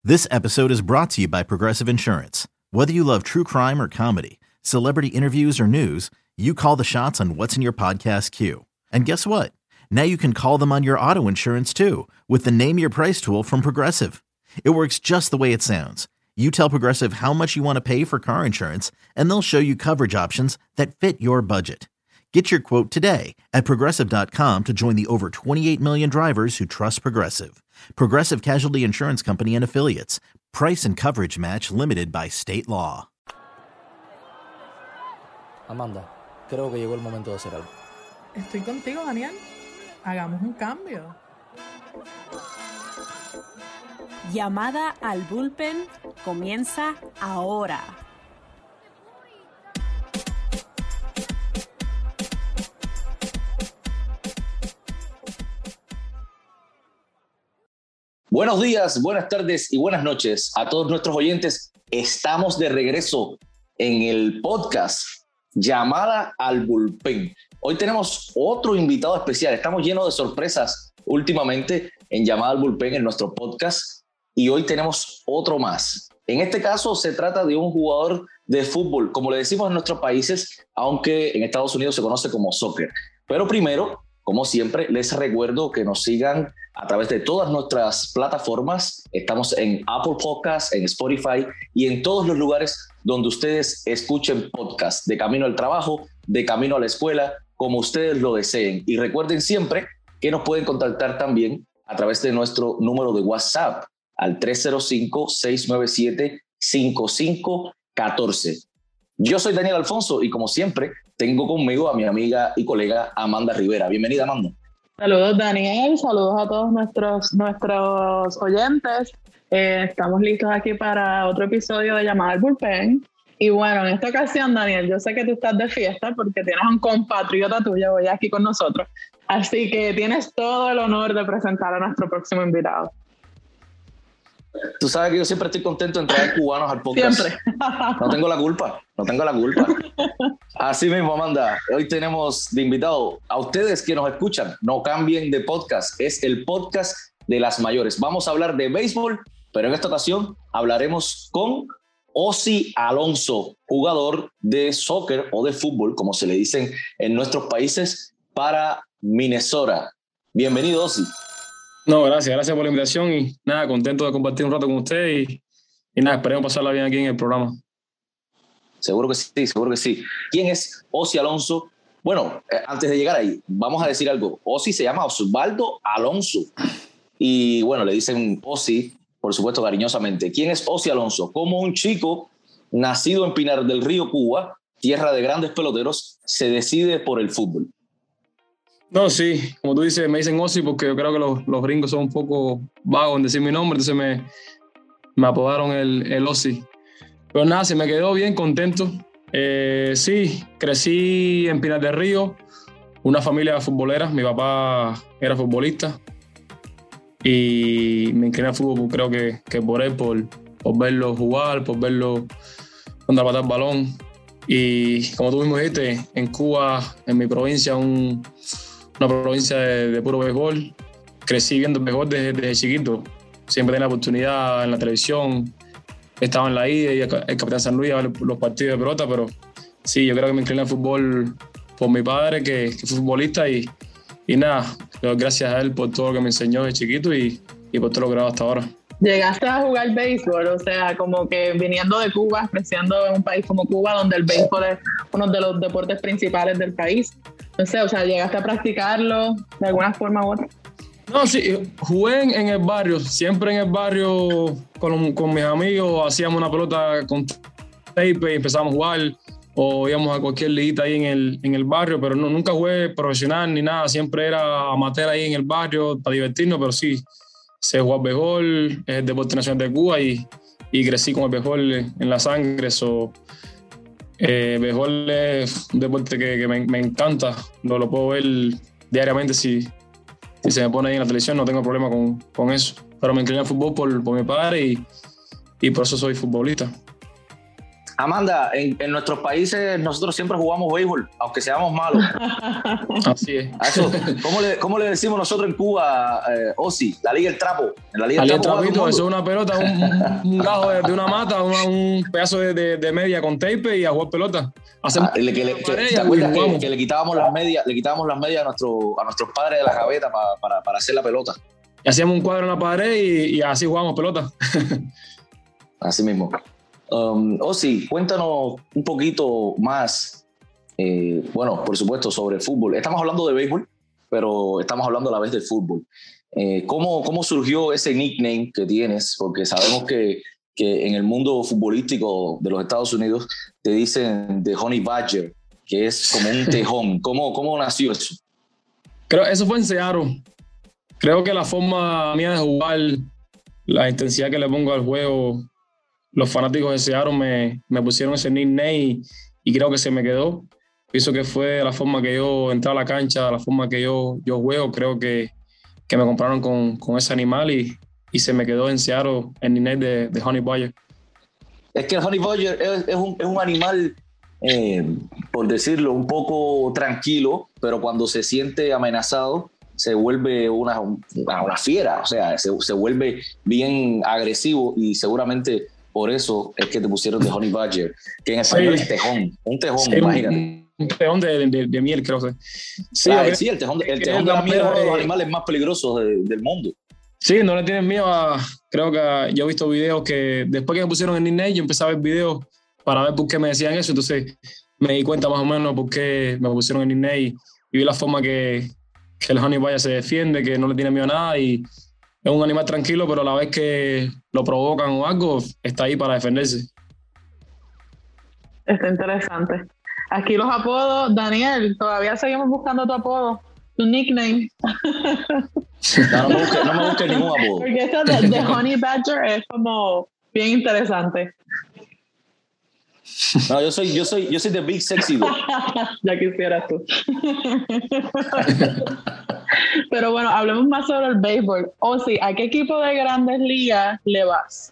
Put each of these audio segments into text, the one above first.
This episode is brought to you by Progressive Insurance. Whether you love true crime or comedy, celebrity interviews or news, you call the shots on what's in your podcast queue. And guess what? Now you can call them on your auto insurance too with the Name Your Price tool from Progressive. It works just the way it sounds. You tell Progressive how much you want to pay for car insurance, and they'll show you coverage options that fit your budget. Get your quote today at Progressive.com to join the over 28 million drivers who trust Progressive. Progressive Casualty Insurance Company and Affiliates. Price and coverage match limited by state law. Amanda, creo que llegó el momento de hacer algo. Estoy contigo, Daniel. Hagamos un cambio. Llamada al bullpen comienza ahora. Buenos días, buenas tardes y buenas noches a todos nuestros oyentes. Estamos de regreso en el podcast Llamada al Bullpen. Hoy tenemos otro invitado especial. Estamos llenos de sorpresas últimamente en Llamada al Bullpen en nuestro podcast y hoy tenemos otro más. En este caso se trata de un jugador de fútbol, como le decimos en nuestros países, aunque en Estados Unidos se conoce como soccer. Pero primero, como siempre, les recuerdo que nos sigan a través de todas nuestras plataformas. Estamos en Apple Podcasts, en Spotify y en todos los lugares donde ustedes escuchen podcasts, de camino al trabajo, de camino a la escuela, como ustedes lo deseen. Y recuerden siempre que nos pueden contactar también a través de nuestro número de WhatsApp al 305-697-5514. Yo soy Daniel Alfonso y como siempre tengo conmigo a mi amiga y colega Amanda Rivera. Bienvenida, Amanda. Saludos, Daniel. Saludos a todos nuestros oyentes. Estamos listos aquí para otro episodio de Llamada al Bullpen. Y bueno, en esta ocasión, Daniel, yo sé que tú estás de fiesta porque tienes un compatriota tuyo hoy aquí con nosotros. Así que tienes todo el honor de presentar a nuestro próximo invitado. Tú sabes que yo siempre estoy contento en traer cubanos al podcast. Siempre. No tengo la culpa. Así mismo, Amanda, hoy tenemos de invitado a ustedes que nos escuchan. No cambien de podcast, es el podcast de las mayores. Vamos a hablar de béisbol, pero en esta ocasión hablaremos con Ozzy Alonso, jugador de soccer o de fútbol, como se le dicen en nuestros países, para Minnesota. Bienvenido, Ozzy. No, gracias por la invitación y nada, contento de compartir un rato con usted y nada, esperemos pasarla bien aquí en el programa. Seguro que sí. ¿Quién es Ozzy Alonso? Bueno, antes de llegar ahí, vamos a decir algo. Ozzy se llama Osvaldo Alonso y bueno, le dicen Ozzy, por supuesto, cariñosamente. ¿Quién es Ozzy Alonso? Como un chico nacido en Pinar del Río, Cuba, tierra de grandes peloteros, se decide por el fútbol. No, sí, como tú dices, me dicen Ozzy porque yo creo que los gringos son un poco vagos en decir mi nombre, entonces me apodaron el Ozzy. Pero nada, se me quedó bien contento. Sí, crecí en Pinar del Río, una familia futbolera. Mi papá era futbolista y me incliné al fútbol, creo que por él, por verlo jugar, por verlo cuando patar el balón. Y como tú mismo dijiste, en Cuba, en mi provincia, una provincia de puro béisbol. Crecí viendo el béisbol desde chiquito. Siempre tenía la oportunidad en la televisión. Estaba en la ida y el Capitán San Luis a ver los partidos de pelota, pero sí, yo creo que me incliné al fútbol por mi padre, que fue futbolista, y nada, gracias a él por todo lo que me enseñó de chiquito y por todo lo que he logrado hasta ahora. Llegaste a jugar béisbol, o sea, como que viniendo de Cuba, creciendo en un país como Cuba, donde el béisbol es uno de los deportes principales del país. No sé, o sea, ¿llegaste a practicarlo de alguna forma u otra? No, sí, jugué en el barrio, siempre en el barrio con mis amigos, hacíamos una pelota con tape y empezábamos a jugar, o íbamos a cualquier liguita ahí en el barrio, pero nunca jugué profesional ni nada, siempre era amateur ahí en el barrio para divertirnos, pero sí, sé jugar béisbol, es el deporte nacional de Cuba y crecí con el béisbol en la sangre, béisbol es un deporte que me encanta, lo puedo ver diariamente si se me pone ahí en la televisión, no tengo problema con eso. Pero me incliné al fútbol por mi padre y por eso soy futbolista. Amanda, en nuestros países nosotros siempre jugamos béisbol, aunque seamos malos. Así es. Eso, ¿cómo le decimos nosotros en Cuba, Ozzy? La Liga del Trapo. En la Liga del Trapo, Trapito, eso es una pelota, un gajo de una mata, un pedazo de media con tape y a jugar pelota. ¿Te acuerdas que le quitábamos las medias a nuestros padres de la gaveta para hacer la pelota? Y hacíamos un cuadro en la pared y así jugábamos pelota. Así mismo. Ozzy, cuéntanos un poquito más, bueno, por supuesto, sobre fútbol. Estamos hablando de béisbol, pero estamos hablando a la vez de fútbol. ¿Cómo surgió ese nickname que tienes? Porque sabemos que en el mundo futbolístico de los Estados Unidos te dicen The Honey Badger, que es como un tejón. ¿Cómo nació eso? Eso fue en Seattle. Creo que la forma mía de jugar, la intensidad que le pongo al juego, los fanáticos de Seattle me pusieron ese nickname y creo que se me quedó. Pienso que fue la forma que yo entré a la cancha, la forma que yo juego. Creo que me compraron con ese animal y se me quedó en Seattle el nickname de Honey Badger. Es que el Honey Badger es un animal, por decirlo, un poco tranquilo, pero cuando se siente amenazado se vuelve una fiera, o sea, se vuelve bien agresivo y seguramente por eso es que te pusieron de Honey Badger, que en español es tejón, un tejón, sí, imagínate. Un tejón de miel, creo que. Sí, sí, el tejón de la miel es uno de los animales más peligrosos del mundo. Sí, no le tienen miedo creo que yo he visto videos que después que me pusieron el nickname, yo empecé a ver videos para ver por qué me decían eso, entonces me di cuenta más o menos por qué me pusieron el nickname y vi la forma que el Honey Badger se defiende, que no le tiene miedo a nada y es un animal tranquilo, pero a la vez que lo provocan o algo, está ahí para defenderse. Está interesante. Aquí los apodos, Daniel, todavía seguimos buscando tu apodo, tu nickname. No me busques ningún apodo. Porque esto de Honey Badger es como bien interesante. No, yo soy The Big Sexy Dog. Ya quisieras tú. Pero bueno, hablemos más sobre el béisbol. Ozzy, ¿a qué equipo de Grandes Ligas le vas?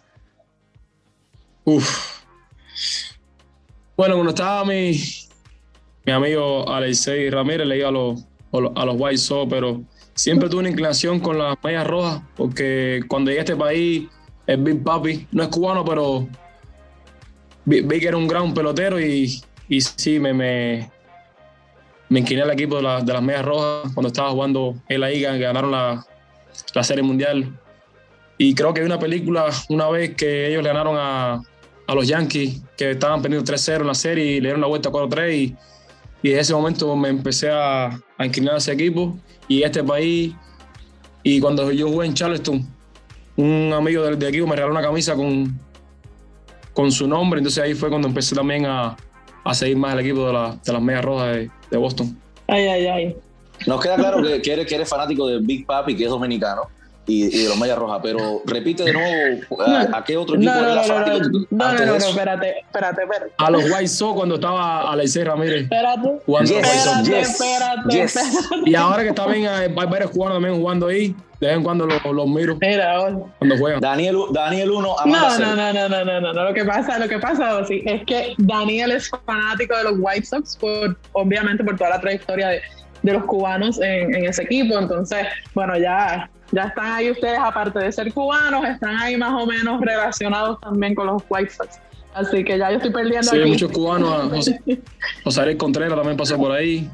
Bueno, cuando estaba mi amigo Alexei Ramírez, le iba a los White Sox, pero siempre tuve una inclinación con las Medias Rojas, porque cuando llegué a este país, el Big Papi no es cubano, pero vi que era un gran pelotero y sí, me incliné al equipo de las Medias Rojas cuando estaba jugando en la liga, que ganaron la Serie Mundial. Y creo que vi una película una vez que ellos le ganaron a los Yankees, que estaban perdiendo 3-0 en la serie y le dieron la vuelta 4-3 y desde ese momento me empecé a inclinar a ese equipo y a este país. Y cuando yo jugué en Charleston, un amigo del equipo me regaló una camisa con su nombre, entonces ahí fue cuando empecé también a seguir más el equipo de las Medias Rojas de Boston. Ay. Nos queda claro que eres fanático del Big Papi, que es dominicano, y de los Medias Rojas, pero repite de nuevo a qué otro equipo eres fanático. No, espérate. A los White Sox cuando estaba Alexei Ramírez. Espérate. Yes. Y ahora que está bien, hay varios cubanos también jugando ahí, de vez en cuando los miro. Mira, cuando juegan. Daniel 1, Amanda 0. No. Lo que pasa sí, es que Daniel es fanático de los White Sox, obviamente por toda la trayectoria de los cubanos en ese equipo. Entonces, bueno, ya están ahí ustedes, aparte de ser cubanos, están ahí más o menos relacionados también con los White Sox. Así que ya yo estoy perdiendo aquí. Sí, muchos cubanos. José Ariel Contreras también pasó por ahí.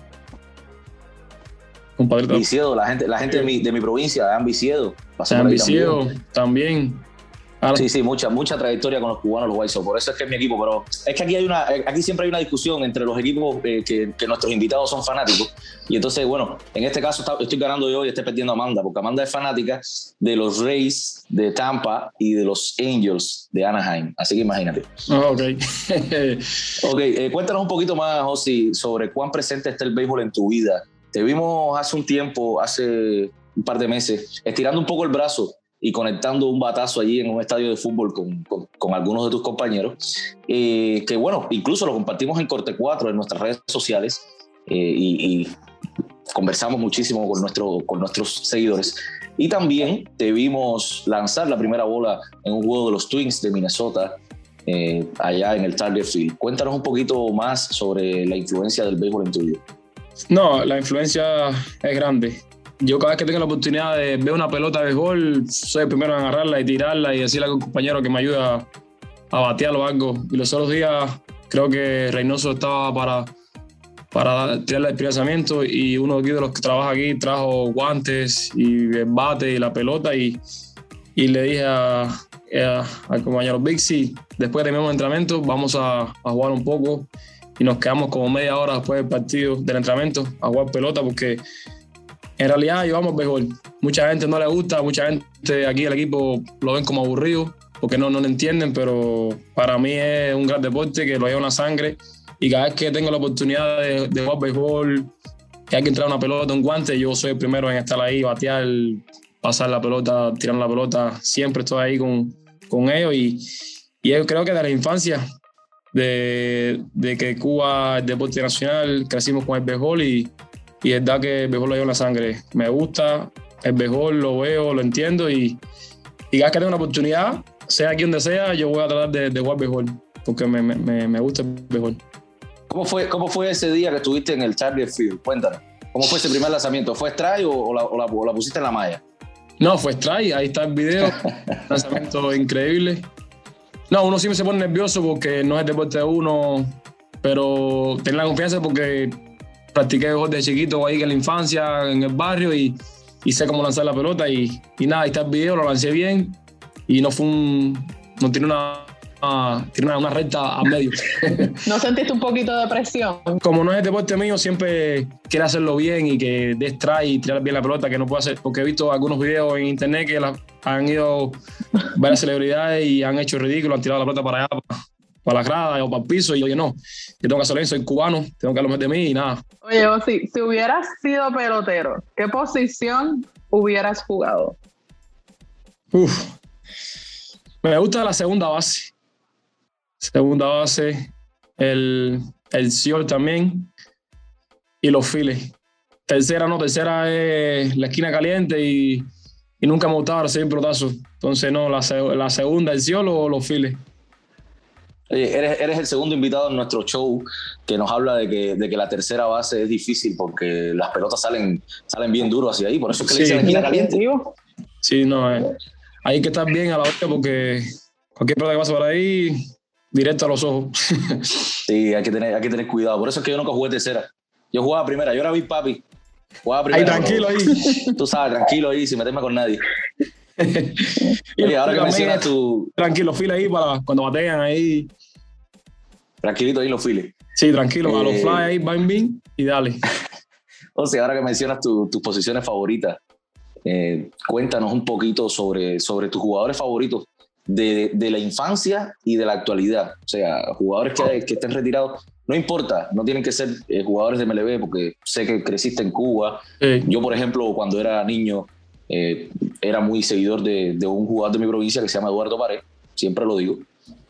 Viciedo, la gente de mi provincia, Dan Viciedo. Dan Viciedo también. Ahora, sí, mucha trayectoria con los cubanos, los White Sox. Por eso es que es mi equipo. Pero es que aquí siempre hay una discusión entre los equipos que nuestros invitados son fanáticos. Y entonces, bueno, en este caso estoy ganando yo y estoy perdiendo a Amanda, porque Amanda es fanática de los Rays de Tampa y de los Angels de Anaheim. Así que imagínate. Ok, cuéntanos un poquito más, Ozzy, sobre cuán presente está el béisbol en tu vida. Te vimos hace un par de meses, estirando un poco el brazo y conectando un batazo allí en un estadio de fútbol con algunos de tus compañeros, que bueno, incluso lo compartimos en Corte 4 en nuestras redes sociales y conversamos muchísimo con nuestros seguidores. Y también te vimos lanzar la primera bola en un juego de los Twins de Minnesota allá en el Target Field. Cuéntanos un poquito más sobre la influencia del béisbol en tu vida. No, la influencia es grande. Yo cada vez que tengo la oportunidad de ver una pelota de béisbol, soy el primero en agarrarla y tirarla y decirle a un compañero que me ayuda a batear o algo. Y los otros días creo que Reynoso estaba para tirarle el primer lanzamiento y uno de los que trabaja aquí trajo guantes y el bate y la pelota y le dije al compañero Bixi, después de mi entrenamiento vamos a jugar un poco, y nos quedamos como media hora después del partido, del entrenamiento, a jugar pelota, porque en realidad llevamos béisbol. Mucha gente no le gusta, mucha gente aquí el equipo lo ven como aburrido porque no lo entienden, pero para mí es un gran deporte que lo lleva en la sangre, y cada vez que tengo la oportunidad de jugar béisbol, que hay que entrar una pelota, un guante, yo soy el primero en estar ahí, batear, pasar la pelota, tirar la pelota. Siempre estoy ahí con ellos, y yo creo que de la infancia de que Cuba es deporte nacional, crecimos con el béisbol, y es verdad que el béisbol lo llevo en la sangre. Me gusta el béisbol, lo veo, lo entiendo, y cada vez que tengo una oportunidad, sea aquí donde sea, yo voy a tratar de jugar béisbol, porque me gusta el béisbol. ¿Cómo fue ese día que estuviste en el Target Field? Cuéntanos. ¿Cómo fue ese primer lanzamiento? ¿Fue strike o la pusiste en la malla? No, fue strike. Ahí está el video. Lanzamiento increíble. No, uno siempre se pone nervioso porque no es el deporte de uno, pero tener la confianza porque practiqué béisbol de chiquito ahí en la infancia, en el barrio, y sé cómo lanzar la pelota, y nada, ahí está el video, lo lancé bien y no tiene una recta a medio. ¿No sentiste un poquito de presión? Como no es el deporte mío, siempre quiero hacerlo bien y que dé strike y tirar bien la pelota, que no puedo hacer, porque he visto algunos videos en internet que han ido varias celebridades y han hecho ridículo, han tirado la pelota para allá, para la grada o para el piso, y oye, no, yo tengo que hacerlo bien, soy cubano, tengo que hablar más de mí y nada. Oye, si hubieras sido pelotero, ¿qué posición hubieras jugado? Me gusta la segunda base. Segunda base, el short también, y los files. Tercera es la esquina caliente, y nunca me gustaba recibir pelotazos. Entonces, no, la segunda, el short o los files. Oye, eres el segundo invitado en nuestro show que nos habla de que la tercera base es difícil porque las pelotas salen bien duros hacia ahí, por eso es que le dicen la esquina caliente. Sí, no, ahí hay que estar bien a la hora, porque cualquier pelota que pasa por ahí, directo a los ojos. Sí, hay que tener cuidado. Por eso es que yo nunca jugué tercera. Yo jugaba primera. Yo era Big Papi. Jugaba primera. Ahí, tranquilo ahí. Tú sabes, tranquilo ahí, sin meterme con nadie. Oye, ahora que mencionas tu... Tranquilo, fila ahí para cuando batean ahí. Tranquilito ahí los files. Sí, tranquilo, a los fly ahí, bang, bing, y dale. O sea, ahora que mencionas tus posiciones favoritas, cuéntanos un poquito sobre tus jugadores favoritos de la infancia y de la actualidad. O sea, jugadores que estén retirados, no importa, no tienen que ser jugadores de MLB, porque sé que creciste en Cuba. Yo, por ejemplo, cuando era niño, era muy seguidor de un jugador de mi provincia que se llama Eduardo Pared, siempre lo digo.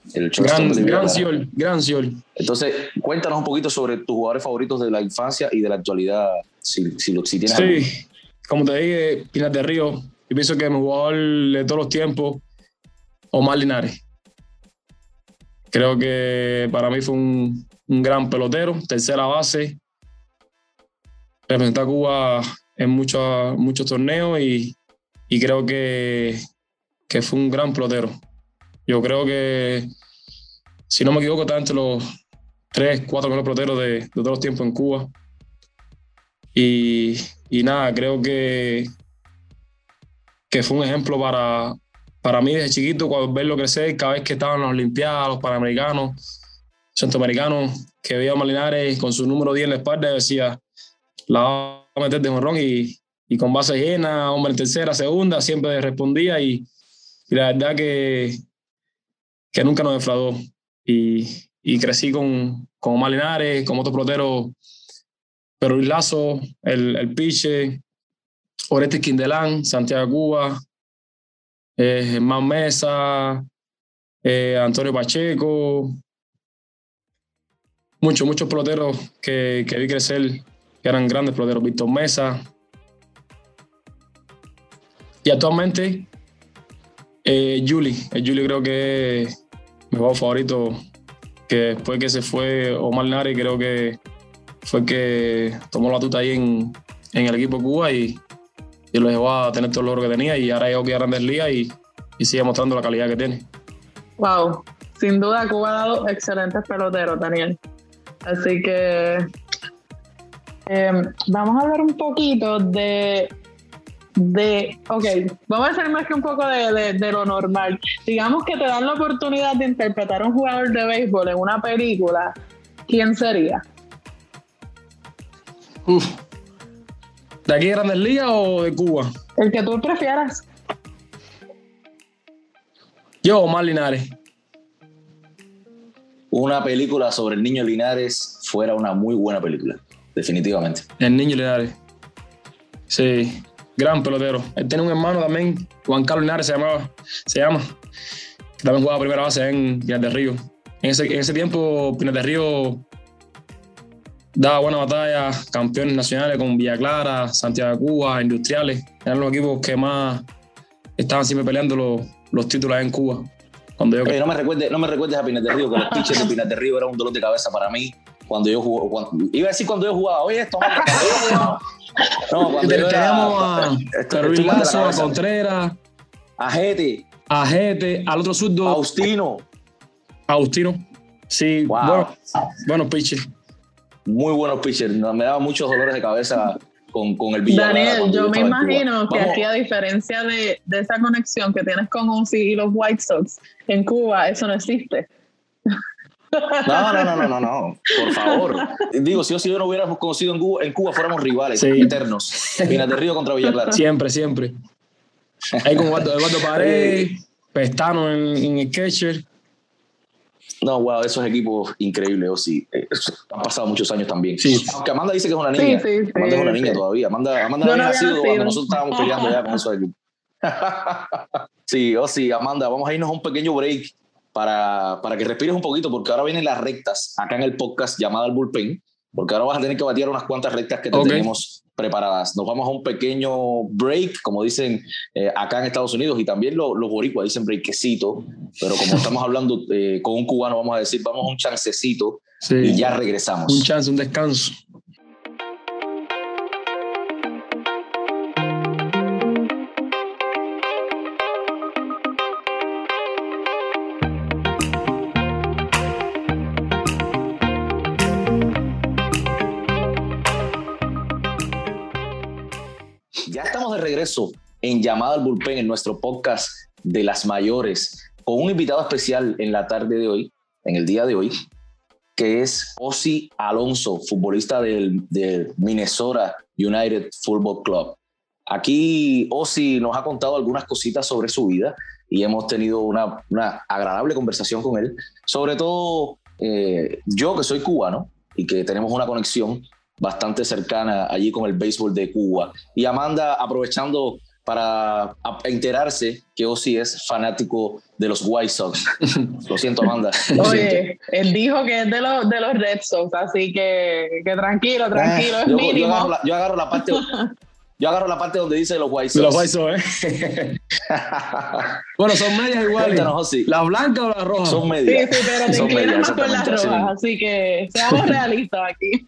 Gran Siol. Entonces, cuéntanos un poquito sobre tus jugadores favoritos de la infancia y de la actualidad, si tienes algo. Sí, como te dije, Pinar de Río, yo pienso que mi jugador de todos los tiempos, Omar Linares. Creo que para mí fue un gran pelotero, tercera base, representó a Cuba en muchos torneos, y creo que fue un gran pelotero. Yo creo que, si no me equivoco, está entre los 3, 4 mejores peloteros de todos los tiempos en Cuba. Y nada, creo que fue un ejemplo para mí desde chiquito, cuando verlo crecer, cada vez que estaban en las Olimpiadas, los Panamericanos, Centroamericanos, que veía a Linares con su número 10 en la espalda y decía, la va a meter de jonrón, y con base llena, hombre en tercera, segunda, siempre respondía, y la verdad que nunca nos defraudó. Y crecí con Omar Linares, con otros peloteros, pero Luis Lazo, el Piche, Oreste Quindelán, Santiago Cuba, Germán Mesa, Antonio Pacheco, muchos peloteros que vi crecer, que eran grandes peloteros, Víctor Mesa. Y actualmente, Juli creo que mi jugador favorito, que después que se fue Omar Linares, creo que fue el que tomó la tuta ahí en el equipo de Cuba y lo llevó a tener todo el logro que tenía, y ahora llegó aquí a Grandes Ligas y sigue mostrando la calidad que tiene. Wow, sin duda Cuba ha dado excelentes peloteros, Daniel. Así que vamos a hablar un poquito ok, vamos a hacer más que un poco de lo normal. Digamos que te dan la oportunidad de interpretar a un jugador de béisbol en una película, ¿quién sería? ¿De aquí de Grandes Ligas o de Cuba? El que tú prefieras. Yo, Omar Linares. Una película sobre el niño Linares fuera una muy buena película, definitivamente. El niño Linares. Sí, gran pelotero. Él tiene un hermano también, Juan Carlos Linares se llama, que también jugaba primera base en Pinar del Río. En ese tiempo, Pinar del Río daba buena batalla, campeones nacionales con Villa Clara, Santiago de Cuba, Industriales. Eran los equipos que más estaban siempre peleando los títulos en Cuba. No me recuerdes a Pinar del Río, que los pitchers de Pinar del Río eran un dolor de cabeza para mí cuando yo jugaba. Iba a decir cuando yo jugaba, oye, esto no, cuando teníamos a Carolina Lazo, a Contreras, a Jete, al otro zurdo, Agustino. Sí, wow. Buenos pitchers. Muy buenos pitchers. Me daba muchos dolores de cabeza con el Villarreal. Daniel, yo me imagino que aquí, a diferencia de esa conexión que tienes con Ozzy y los White Sox, en Cuba eso no existe. No. Por favor. Digo, si yo no hubiéramos conocido en Cuba fuéramos rivales eternos. Pinar del Río contra Villa Clara. Siempre. Ahí con Eduardo Paredes, Pestano en el catcher. No, wow, esos equipos increíbles, sí. Han pasado muchos años también. Sí. Aunque Amanda dice que es una niña. Sí. Amanda es una niña todavía. Amanda no había nacido cuando nosotros estábamos peleando ya con esos equipos. Sí, Amanda, vamos a irnos a un pequeño break para que respires un poquito, porque ahora vienen las rectas acá en el podcast llamada al bullpen, porque ahora vas a tener que batear unas cuantas rectas que te tenemos preparadas. Nos vamos a un pequeño break, como dicen acá en Estados Unidos, y también los boricuas dicen breakecito, pero como estamos hablando con un cubano, vamos a decir, vamos a un chancecito y ya regresamos. Un chance, un descanso. Ya estamos de regreso en Llamada al Bullpen, en nuestro podcast de las mayores, con un invitado especial en la tarde de hoy, en el día de hoy, que es Ozzy Alonso, futbolista del Minnesota United Football Club. Aquí Ozzy nos ha contado algunas cositas sobre su vida y hemos tenido una agradable conversación con él. Sobre todo yo, que soy cubano y que tenemos una conexión bastante cercana allí con el béisbol de Cuba. Y Amanda, aprovechando para enterarse que Ozzy es fanático de los White Sox. Lo siento, Amanda. Oye, él dijo que es de los Red Sox, así que tranquilo, es mínimo. Yo agarro la parte donde dice los White Sox. De los White Sox, Bueno, son medias iguales. Cuéntanos, Ozzy. ¿Las blancas o las rojas? Son medias. Sí, pero te inclinas más por las rojas, así que seamos realistas aquí.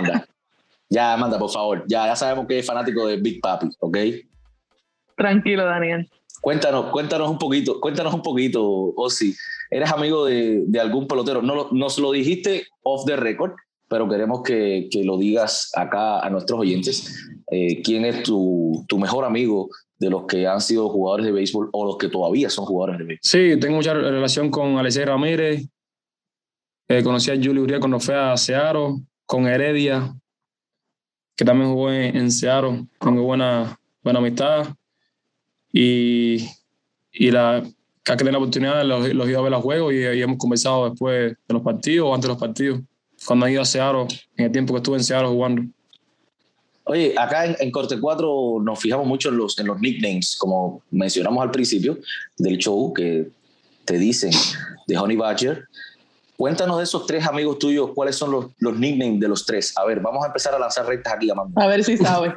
Ya, Amanda, por favor. Ya sabemos que es fanático de Big Papi, ¿ok? Tranquilo, Daniel. Cuéntanos un poquito, Ozzy. ¿Eres amigo de algún pelotero? No, nos lo dijiste off the record, pero queremos que lo digas acá a nuestros oyentes. ¿Quién es tu mejor amigo de los que han sido jugadores de béisbol o los que todavía son jugadores de béisbol? Sí, tengo mucha relación con Alexei Ramírez. Conocí a Julio Urias cuando fue a Seattle, con Heredia, que también jugó en Seattle. Tengo buena amistad. Y cada que tenga la oportunidad los he ido a ver los juegos y hemos conversado después de los partidos o antes de los partidos, cuando han ido a Seattle, en el tiempo que estuve en Seattle jugando. Oye, acá en Corte 4 nos fijamos mucho en los nicknames, como mencionamos al principio del show, que te dicen de Honey Badger. Cuéntanos de esos tres amigos tuyos, ¿cuáles son los nicknames de los tres? A ver, vamos a empezar a lanzar rectas aquí, Amanda. A ver si sabe.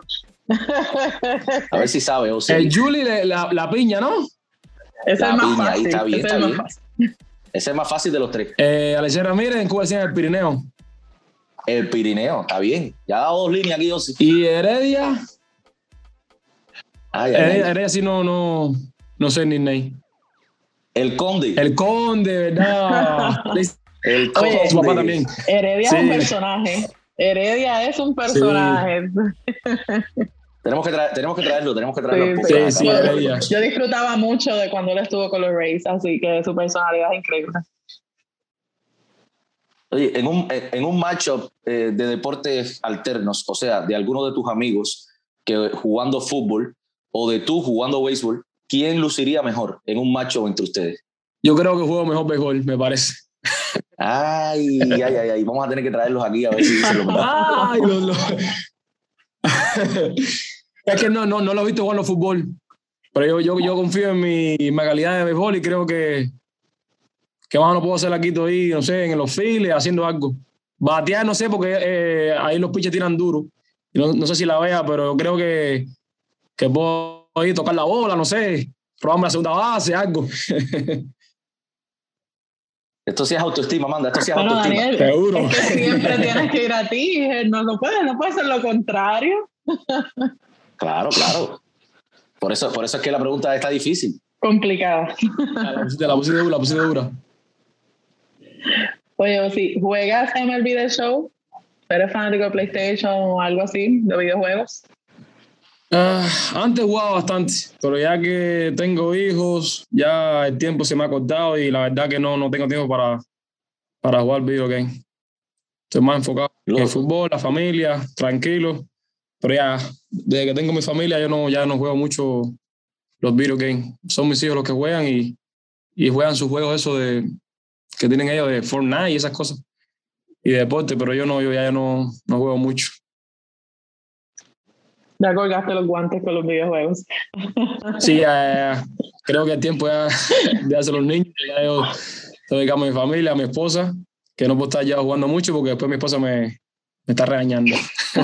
A ver si sabe, o sea. El Julie, la piña, ¿no? Es el más fácil. Ahí está bien. Ese es más fácil de los tres. Alexis Ramírez, en Cuba decían el Pirineo. El Pirineo, está bien. Ya ha dado 2 líneas aquí, Osi. Y Heredia. Heredia sí no sé ni name. El Conde. El Conde, ¿verdad? El Conde. Oye, Su papá también. Heredia Sí. es un personaje. Heredia es un personaje. Tenemos que traerlo. Sí, Sí, Heredia. Yo disfrutaba mucho de cuando él estuvo con los Rays, así que su personalidad es increíble. Oye, en un matchup de deportes alternos, o sea, de alguno de tus amigos que jugando fútbol o de tú jugando béisbol, ¿quién luciría mejor en un matchup entre ustedes? Yo creo que juego mejor béisbol, me parece. Ay. Vamos a tener que traerlos aquí a ver si dicen lo mismo. Ay, Es que no lo he visto jugando fútbol. Pero yo confío en mi calidad de béisbol y creo que más no puedo hacer aquí todavía, no sé, en los files, haciendo algo. Batear, no sé, porque ahí los pitchers tiran duro. No sé si la vea, pero creo que puedo ir tocar la bola, no sé, probarme la segunda base, algo. Esto sí es autoestima, Amanda. Esto sí es Bueno, autoestima. Daniel, Seguro. es que siempre tienes que ir a ti. No puedes ser lo contrario. Claro. Por eso es que la pregunta está difícil. Complicada. La puse dura. Oye, si juegas MLB The Show, ¿eres fanático de PlayStation o algo así, de videojuegos? Antes jugaba bastante, pero ya que tengo hijos, ya el tiempo se me ha cortado y la verdad que no tengo tiempo para jugar video game. Estoy más enfocado en el fútbol, la familia, tranquilo. Pero ya, desde que tengo mi familia, ya no juego mucho los video games. Son mis hijos los que juegan y juegan sus juegos esos que tienen ellos de Fortnite y esas cosas. Y de deporte, pero yo ya no juego mucho. Ya colgaste los guantes con los videojuegos. Sí, creo que el tiempo ya de hacer los niños. Ya yo estoy dedicando a mi familia, a mi esposa, que no puedo estar ya jugando mucho porque después mi esposa me está regañando.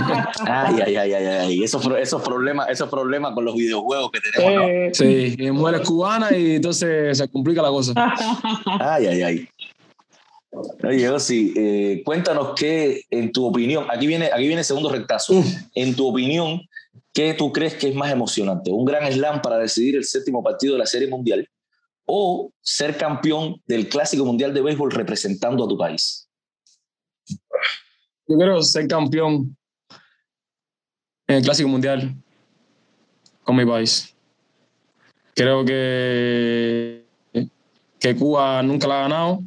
Ay. Esos problemas con los videojuegos que tenemos, ¿no? Sí, mi mujer es cubana y entonces se complica la cosa. Ay. Oye, Osi, cuéntanos qué, en tu opinión, aquí viene el segundo rectazo. En tu opinión, ¿qué tú crees que es más emocionante? ¿Un gran slam para decidir el 7º partido de la Serie Mundial o ser campeón del Clásico Mundial de Béisbol representando a tu país? Yo creo ser campeón en el Clásico Mundial con mi país. Creo que Cuba nunca la ha ganado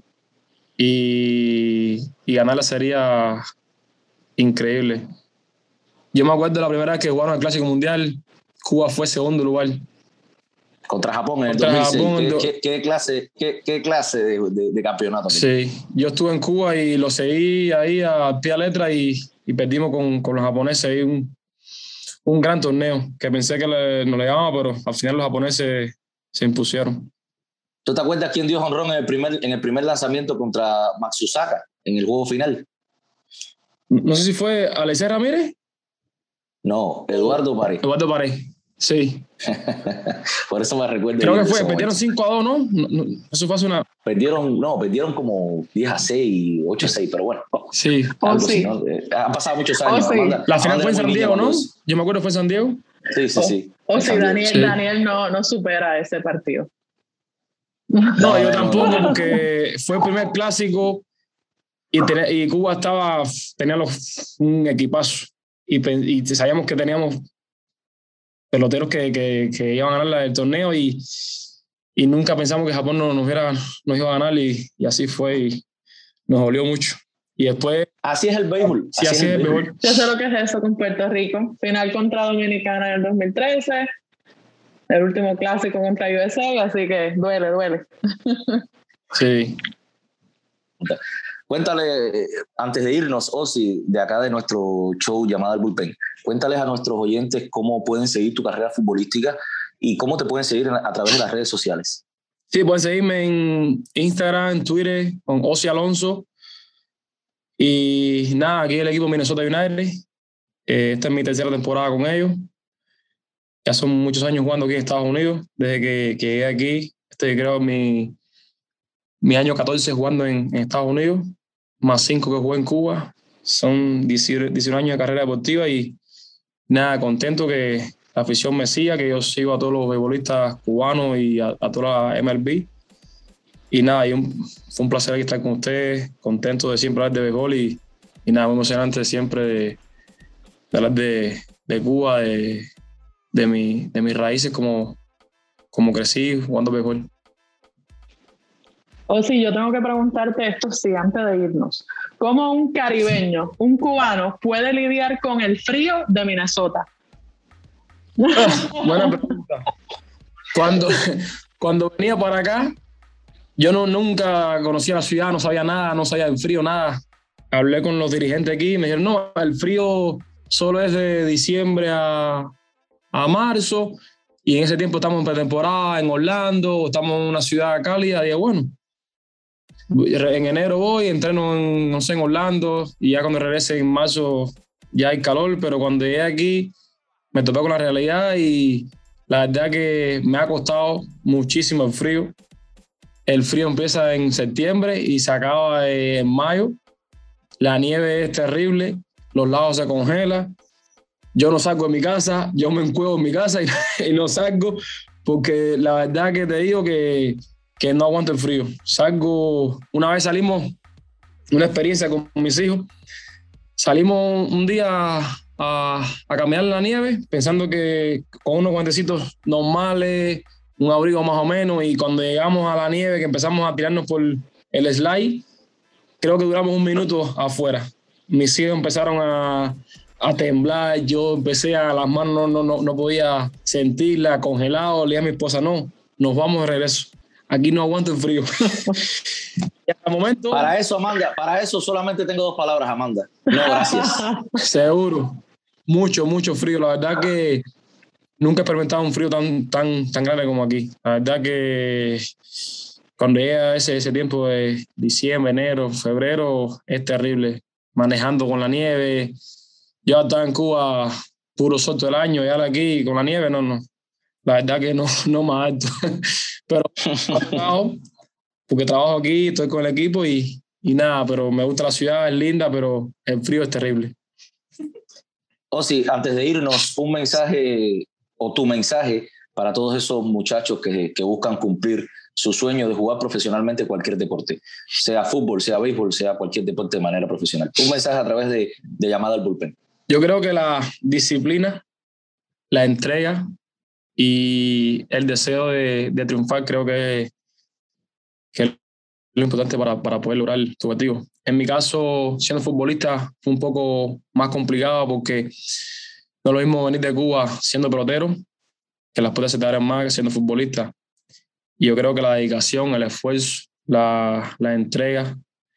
y ganarla sería increíble. Yo me acuerdo la primera vez que jugaron el Clásico Mundial, Cuba fue segundo lugar. Contra Japón en el 2006. ¿Qué clase de campeonato? Sí, yo estuve en Cuba y lo seguí ahí a pie de letra y perdimos con los japoneses ahí un gran torneo que pensé que no le llamaba, pero al final los japoneses se impusieron. ¿Tú te acuerdas quién dio jonrón en el primer lanzamiento contra Matsusaka en el juego final? No sé si fue Alexis Ramírez. No, Eduardo Pared. Sí. Por eso me recuerdo. Creo que fue, perdieron 5-2, ¿no? Eso fue hace una... Perdieron como 10-6, 8-6, pero bueno. Sí. Sí. ¿No? Han pasado muchos años. Sí. La final fue en San Diego, ¿no? Yo me acuerdo fue en San Diego. Sí. Sí, Daniel no supera ese partido. No, yo tampoco, porque fue el primer clásico y Cuba tenía un equipazo y sabíamos que teníamos peloteros que iban a ganar el torneo y nunca pensamos que Japón nos iba a ganar y así fue y nos dolió mucho. Y después... Así es el béisbol. Sí, así es el béisbol. Yo sé lo que es eso con Puerto Rico. Final contra Dominicana en el 2013. El último clásico contra USA, así que duele. Sí. Cuéntale, antes de irnos, Osi, de acá de nuestro show llamado El Bullpen, cuéntales a nuestros oyentes cómo pueden seguir tu carrera futbolística y cómo te pueden seguir a través de las redes sociales. Sí, pueden seguirme en Instagram, en Twitter, con Osi Alonso. Y nada, aquí el equipo Minnesota United. Esta es mi tercera temporada con ellos. Ya son muchos años jugando aquí en Estados Unidos. Desde que llegué aquí, creo mi mi año 14 jugando en Estados Unidos, más 5 que jugué en Cuba. Son 19 años de carrera deportiva y nada, contento que la afición me siga, que yo sigo a todos los beisbolistas cubanos y a toda la MLB. Y nada, fue un placer estar con ustedes, contento de siempre hablar de béisbol y nada, muy emocionante siempre de hablar de Cuba, de mis raíces, como crecí jugando béisbol. Sí, yo tengo que preguntarte esto sí, antes de irnos. ¿Cómo un caribeño, un cubano, puede lidiar con el frío de Minnesota? Buena pregunta. Cuando venía para acá, yo nunca conocía la ciudad, no sabía nada, no sabía del frío, nada. Hablé con los dirigentes aquí y me dijeron, no, el frío solo es de diciembre a marzo y en ese tiempo estamos en pretemporada en Orlando, estamos en una ciudad cálida. Y bueno, en enero voy, entreno en Orlando y ya cuando regrese en marzo ya hay calor, pero cuando llegué aquí me topé con la realidad y la verdad que me ha costado muchísimo el frío. El frío empieza en septiembre y se acaba en mayo. La nieve es terrible, los lagos se congelan. Yo no salgo de mi casa, yo me encuevo en mi casa y no salgo porque la verdad que te digo que no aguanto el frío. Una vez salimos, una experiencia con mis hijos, salimos un día a caminar en la nieve pensando que con unos guantecitos normales, un abrigo más o menos, y cuando llegamos a la nieve que empezamos a tirarnos por el slide, creo que duramos 1 minuto afuera. Mis hijos empezaron a temblar, yo empecé las manos no podía sentirla, congelado, le dije a mi esposa, no, nos vamos de regreso. Aquí no aguanto el frío. Y hasta el momento... Para eso, Amanda, solamente tengo 2 palabras, Amanda. No, gracias. Seguro. Mucho frío. La verdad que nunca he experimentado un frío tan grande como aquí. La verdad que cuando llega ese tiempo de diciembre, enero, febrero, es terrible. Manejando con la nieve. Yo estaba en Cuba puro sol todo el año y ahora aquí con la nieve, no. La verdad que no más alto. Pero porque trabajo aquí, estoy con el equipo y nada, pero me gusta la ciudad, es linda, pero el frío es terrible. Sí, antes de irnos, un mensaje o tu mensaje para todos esos muchachos que buscan cumplir su sueño de jugar profesionalmente cualquier deporte, sea fútbol, sea béisbol, sea cualquier deporte de manera profesional. Un mensaje a través de Llamada al Bullpen. Yo creo que la disciplina, la entrega y el deseo de triunfar creo que es lo importante para poder lograr tu objetivo. En mi caso, siendo futbolista, fue un poco más complicado porque no es lo mismo venir de Cuba siendo pelotero, que las puertas se te abren más que siendo futbolista. Y yo creo que la dedicación, el esfuerzo, la entrega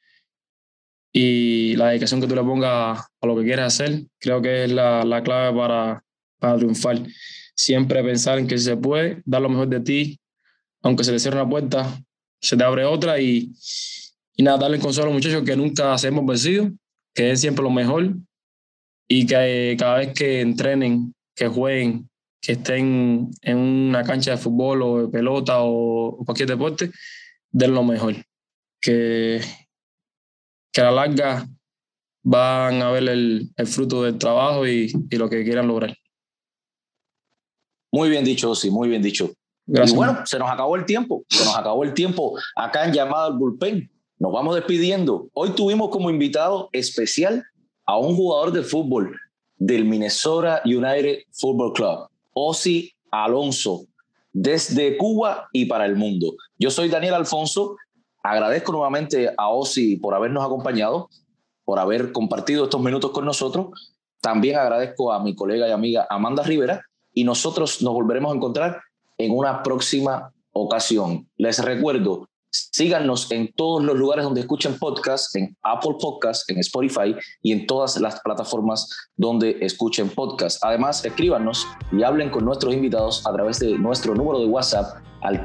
y la dedicación que tú le pongas a lo que quieres hacer, creo que es la clave para triunfar. Siempre pensar en que se puede dar lo mejor de ti, aunque se te cierre una puerta, se te abre otra y nada, darle el consejo a los muchachos que nunca se hemos vencido, que den siempre lo mejor y que cada vez que entrenen, que jueguen, que estén en una cancha de fútbol o de pelota o cualquier deporte, den lo mejor. Que a la larga van a ver el fruto del trabajo y lo que quieran lograr. Muy bien dicho, sí, muy bien dicho. Gracias. Y bueno, se nos acabó el tiempo acá en Llamada al Bullpen. Nos vamos despidiendo. Hoy tuvimos como invitado especial a un jugador de fútbol del Minnesota United Football Club, Ozzy Alonso, desde Cuba y para el mundo. Yo soy Daniel Alfonso. Agradezco nuevamente a Ozzy por habernos acompañado, por haber compartido estos minutos con nosotros. También agradezco a mi colega y amiga Amanda Rivera y nosotros nos volveremos a encontrar en una próxima ocasión. Les recuerdo, síganos en todos los lugares donde escuchen podcasts, en Apple Podcasts, en Spotify y en todas las plataformas donde escuchen podcasts. Además, escríbanos y hablen con nuestros invitados a través de nuestro número de WhatsApp al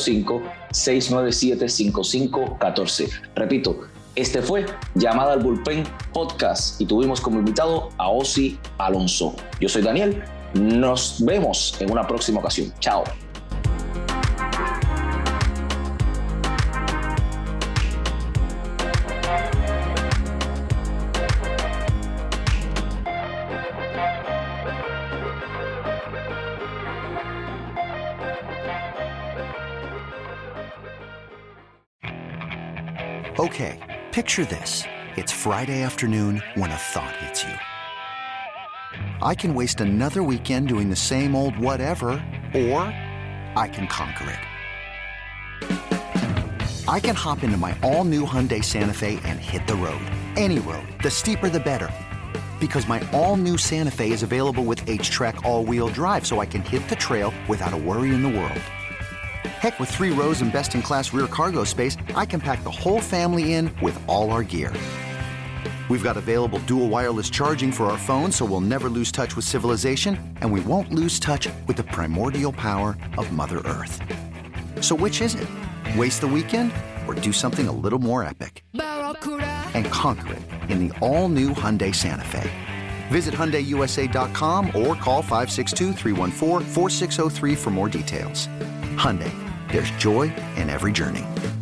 305-697-5514. Repito, este fue Llamada al Bullpen Podcast y tuvimos como invitado a Ozzy Alonso. Yo soy Daniel. Nos vemos en una próxima ocasión. Chao. Okay, picture this. It's Friday afternoon when a thought hits you. I can waste another weekend doing the same old whatever, or I can conquer it. I can hop into my all-new Hyundai Santa Fe and hit the road. Any road. The steeper, the better. Because my all-new Santa Fe is available with H-Track all-wheel drive, so I can hit the trail without a worry in the world. Heck, with 3 rows and best-in-class rear cargo space, I can pack the whole family in with all our gear. We've got available dual wireless charging for our phones, so we'll never lose touch with civilization, and we won't lose touch with the primordial power of Mother Earth. So which is it? Waste the weekend or do something a little more epic? And conquer it in the all-new Hyundai Santa Fe. Visit HyundaiUSA.com or call 562-314-4603 for more details. Hyundai, there's joy in every journey.